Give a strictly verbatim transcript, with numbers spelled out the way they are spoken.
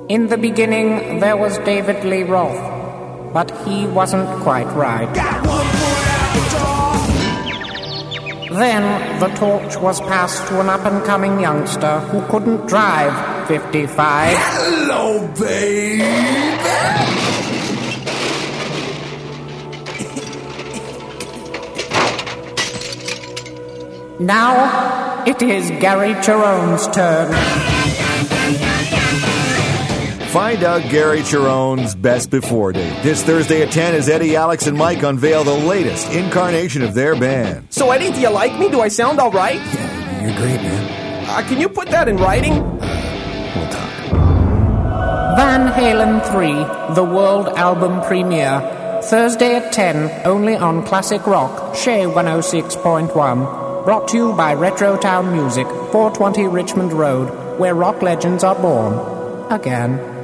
In the beginning, there was David Lee Roth, but he wasn't quite right. Got one foot out the door. Then the torch was passed to an up-and-coming youngster who couldn't drive fifty-five. Hello, baby. Now it is Gary Cherone's turn. Find out Gary Cherone's best before date. This Thursday at ten as Eddie, Alex, and Mike unveil the latest incarnation of their band. So, Eddie, do you like me? Do I sound all right? Yeah, you're great, man. Uh, can you put that in writing? We'll talk. Van Halen three, the world album premiere. Thursday at ten, only on Classic Rock, Shea one oh six point one. Brought to you by Retro Town Music, four twenty Richmond Road, where rock legends are born. Again.